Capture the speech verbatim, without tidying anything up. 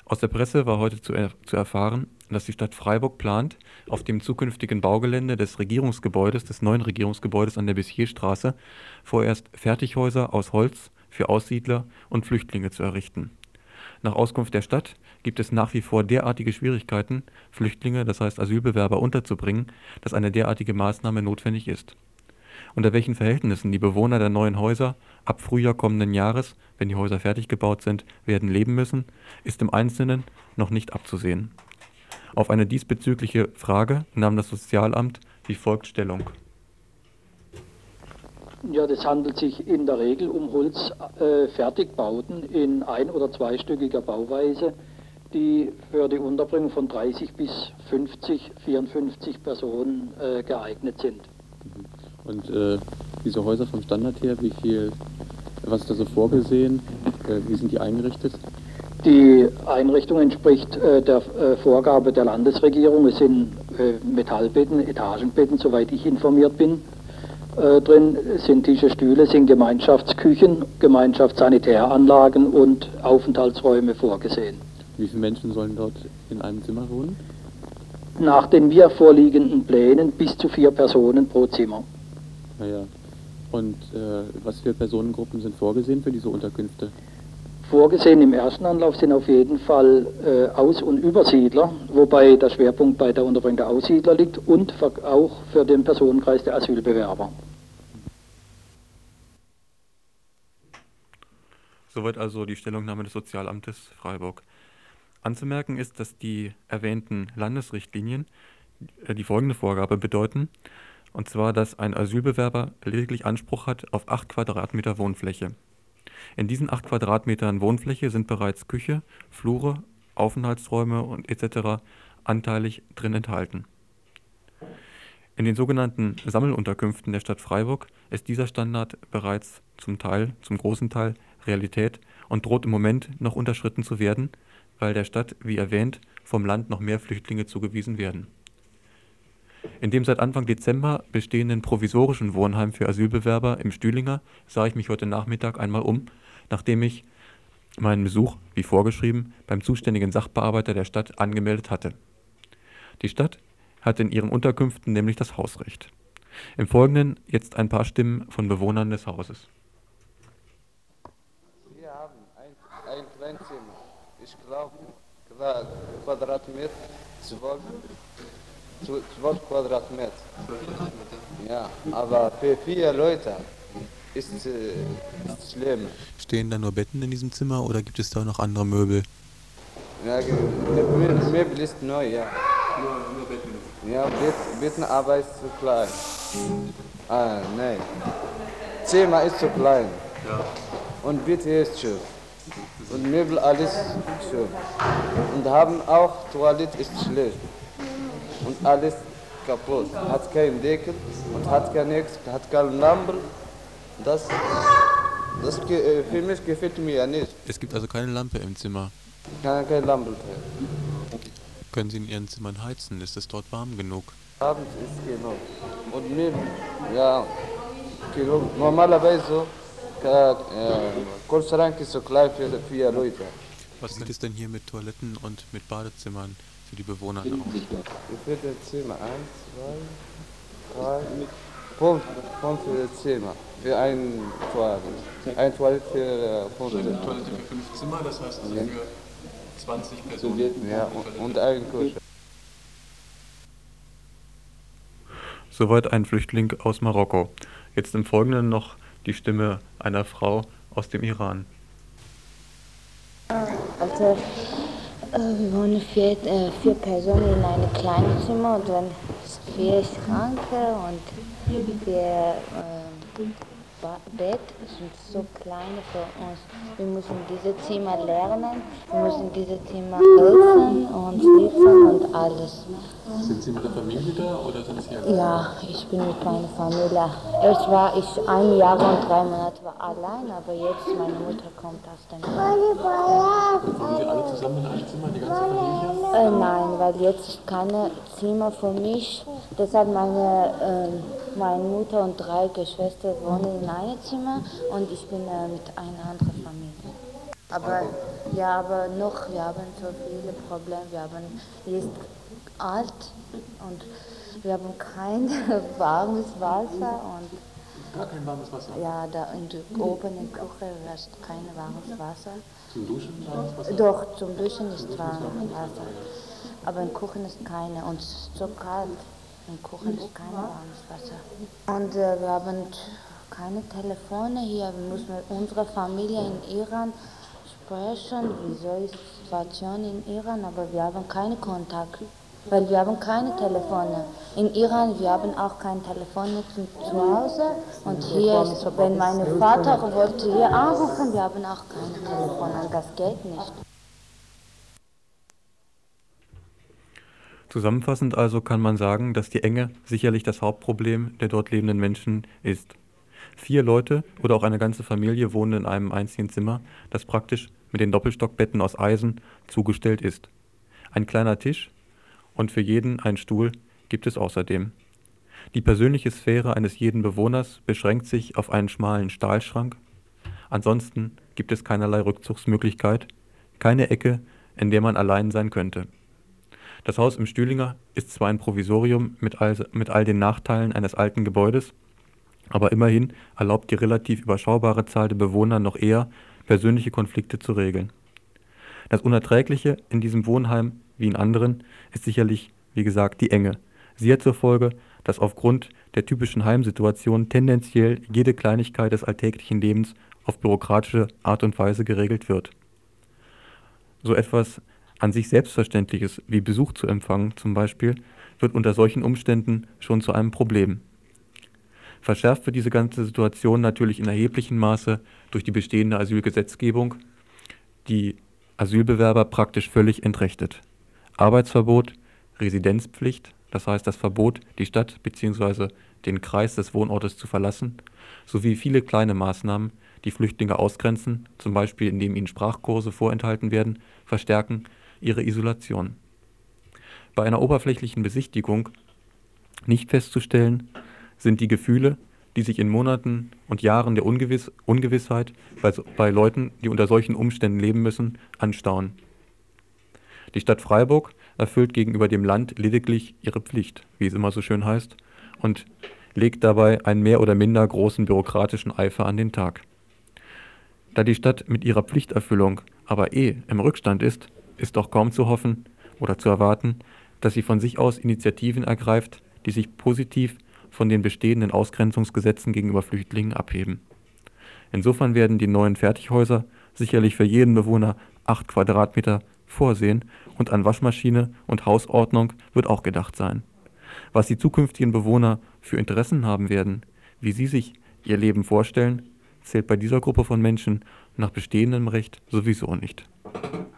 Aus der Presse war heute zu, er zu erfahren, dass die Stadt Freiburg plant, auf dem zukünftigen Baugelände des Regierungsgebäudes, des neuen Regierungsgebäudes an der Bessierstraße, vorerst Fertighäuser aus Holz für Aussiedler und Flüchtlinge zu errichten. Nach Auskunft der Stadt gibt es nach wie vor derartige Schwierigkeiten, Flüchtlinge, das heißt Asylbewerber, unterzubringen, dass eine derartige Maßnahme notwendig ist. Unter welchen Verhältnissen die Bewohner der neuen Häuser ab Frühjahr kommenden Jahres, wenn die Häuser fertig gebaut sind, werden leben müssen, ist im Einzelnen noch nicht abzusehen. Auf eine diesbezügliche Frage nahm das Sozialamt wie folgt Stellung. Ja, das handelt sich in der Regel um Holzfertigbauten äh, in ein- oder zweistöckiger Bauweise, die für die Unterbringung von dreißig bis fünfzig, vierundfünfzig Personen äh, geeignet sind. Und äh, diese Häuser vom Standard her, wie viel, was ist da so vorgesehen, äh, wie sind die eingerichtet? Die Einrichtung entspricht äh, der äh, Vorgabe der Landesregierung. Es sind äh, Metallbetten, Etagenbetten, soweit ich informiert bin. Äh, drin sind Tische, Stühle, sind Gemeinschaftsküchen, Gemeinschaftssanitäranlagen und Aufenthaltsräume vorgesehen. Wie viele Menschen sollen dort in einem Zimmer wohnen? Nach den mir vorliegenden Plänen bis zu vier Personen pro Zimmer. Naja. Und äh, was für Personengruppen sind vorgesehen für diese Unterkünfte? Vorgesehen im ersten Anlauf sind auf jeden Fall äh, Aus- und Übersiedler, wobei der Schwerpunkt bei der Unterbringung der Aussiedler liegt und für, auch für den Personenkreis der Asylbewerber. Soweit also die Stellungnahme des Sozialamtes Freiburg. Anzumerken ist, dass die erwähnten Landesrichtlinien äh, die folgende Vorgabe bedeuten, und zwar, dass ein Asylbewerber lediglich Anspruch hat auf acht Quadratmeter Wohnfläche. In diesen acht Quadratmetern Wohnfläche sind bereits Küche, Flure, Aufenthaltsräume und et cetera anteilig drin enthalten. In den sogenannten Sammelunterkünften der Stadt Freiburg ist dieser Standard bereits zum Teil, zum großen Teil Realität und droht im Moment noch unterschritten zu werden, weil der Stadt, wie erwähnt, vom Land noch mehr Flüchtlinge zugewiesen werden. In dem seit Anfang Dezember bestehenden provisorischen Wohnheim für Asylbewerber im Stühlinger sah ich mich heute Nachmittag einmal um, nachdem ich meinen Besuch, wie vorgeschrieben, beim zuständigen Sachbearbeiter der Stadt angemeldet hatte. Die Stadt hat in ihren Unterkünften nämlich das Hausrecht. Im Folgenden jetzt ein paar Stimmen von Bewohnern des Hauses. Wir haben ein, ein Kleinzimmer. Ich glaube, Quadratmeter, zwölf, zwölf Quadratmeter. Ja, aber für vier Leute ist es äh, schlimm. Stehen da nur Betten in diesem Zimmer oder gibt es da noch andere Möbel? Ja, das Möbel ist neu, ja. Nur, nur Betten. Ja, Bett, Betten, aber ist zu klein. Ah, nein. Zimmer ist zu klein. Ja. Und Bett ist schön. Und Möbel alles schön. Und haben auch Toilette ist schlecht. Und alles kaputt. Hat keinen Deckel und hat gar nichts, hat keine Lampe. Das, das für mich gefällt mir nicht. Es gibt also keine Lampe im Zimmer. Keine, keine Lampe. Können Sie in Ihren Zimmern heizen? Ist es dort warm genug? Abends ist genug. Und mir, ja, genug. Normalerweise so, äh, Kühlschrank ist so klein für vier Leute. Was sieht es denn hier mit Toiletten und mit Badezimmern für die Bewohner aus? Für das Zimmer eins, zwei, drei, fünf, fünf Zimmer für ein Toilette. Ein Toilette für äh, fünf Zimmer. Toilette für fünf Zimmer, das heißt also für zwanzig Personen. Ja, und, und ein Küche. Soweit ein Flüchtling aus Marokko. Jetzt im Folgenden noch die Stimme einer Frau aus dem Iran. Also, äh, wir wohnen vier, äh, vier Personen in einem kleinen Zimmer und dann vier Schranke und vier äh, Bett sind so kleine für uns. Wir müssen diese Zimmer lernen, wir müssen diese Zimmer helfen und liefern und alles. Sind Sie mit der Familie da oder sind Sie allein? Ja, ich bin mit meiner Familie. Erst war ich ein Jahr und drei Monate war allein, aber jetzt meine Mutter kommt aus dem Land. Wohnen Sie alle zusammen in einem Zimmer, die ganze Familie? Äh, nein, weil jetzt ist keine Zimmer für mich. Deshalb meine, äh, meine Mutter und drei Geschwister wohnen in einem Zimmer und ich bin äh, mit einer anderen Familie. Aber Ja, aber noch, wir haben so viele Probleme. Wir haben, hier ist alt und wir haben kein warmes Wasser und Gar kein warmes Wasser. ja, da in der, oben in der Küche ist kein warmes Wasser. Zum Duschen warmes Wasser? Doch, zum Duschen ist warmes Wasser. Aber in Küchen ist keine und es ist so kalt. In Küchen ist kein warmes Wasser. Und äh, wir haben keine Telefone hier. Wir müssen mit unserer Familie in Iran sprechen, wieso ist die Situation in Iran, aber wir haben keinen Kontakt. Weil wir haben keine Telefone. In Iran, wir haben auch kein Telefon zu, zu Hause. Und hier, ist, wenn mein Vater wollte hier anrufen, wir haben auch keine Telefone. Das geht nicht. Zusammenfassend also kann man sagen, dass die Enge sicherlich das Hauptproblem der dort lebenden Menschen ist. Vier Leute oder auch eine ganze Familie wohnen in einem einzigen Zimmer, das praktisch mit den Doppelstockbetten aus Eisen zugestellt ist. Ein kleiner Tisch und für jeden ein Stuhl gibt es außerdem. Die persönliche Sphäre eines jeden Bewohners beschränkt sich auf einen schmalen Stahlschrank. Ansonsten gibt es keinerlei Rückzugsmöglichkeit, keine Ecke, in der man allein sein könnte. Das Haus im Stühlinger ist zwar ein Provisorium mit all, mit all den Nachteilen eines alten Gebäudes, aber immerhin erlaubt die relativ überschaubare Zahl der Bewohner noch eher, persönliche Konflikte zu regeln. Das Unerträgliche in diesem Wohnheim, wie in anderen, ist sicherlich, wie gesagt, die Enge. Sie hat zur Folge, dass aufgrund der typischen Heimsituation tendenziell jede Kleinigkeit des alltäglichen Lebens auf bürokratische Art und Weise geregelt wird. So etwas an sich Selbstverständliches wie Besuch zu empfangen zum Beispiel, wird unter solchen Umständen schon zu einem Problem. Verschärft wird diese ganze Situation natürlich in erheblichem Maße durch die bestehende Asylgesetzgebung, die Asylbewerber praktisch völlig entrechtet. Arbeitsverbot, Residenzpflicht, das heißt das Verbot, die Stadt bzw. den Kreis des Wohnortes zu verlassen, sowie viele kleine Maßnahmen, die Flüchtlinge ausgrenzen, zum Beispiel indem ihnen Sprachkurse vorenthalten werden, verstärken ihre Isolation. Bei einer oberflächlichen Besichtigung nicht festzustellen sind die Gefühle, die sich in Monaten und Jahren der Ungewiss Ungewissheit bei, bei Leuten, die unter solchen Umständen leben müssen, anstauen. Die Stadt Freiburg erfüllt gegenüber dem Land lediglich ihre Pflicht, wie es immer so schön heißt, und legt dabei einen mehr oder minder großen bürokratischen Eifer an den Tag. Da die Stadt mit ihrer Pflichterfüllung aber eh im Rückstand ist, ist doch kaum zu hoffen oder zu erwarten, dass sie von sich aus Initiativen ergreift, die sich positiv von den bestehenden Ausgrenzungsgesetzen gegenüber Flüchtlingen abheben. Insofern werden die neuen Fertighäuser sicherlich für jeden Bewohner acht Quadratmeter vorsehen und an Waschmaschine und Hausordnung wird auch gedacht sein. Was die zukünftigen Bewohner für Interessen haben werden, wie sie sich ihr Leben vorstellen, zählt bei dieser Gruppe von Menschen nach bestehendem Recht sowieso nicht.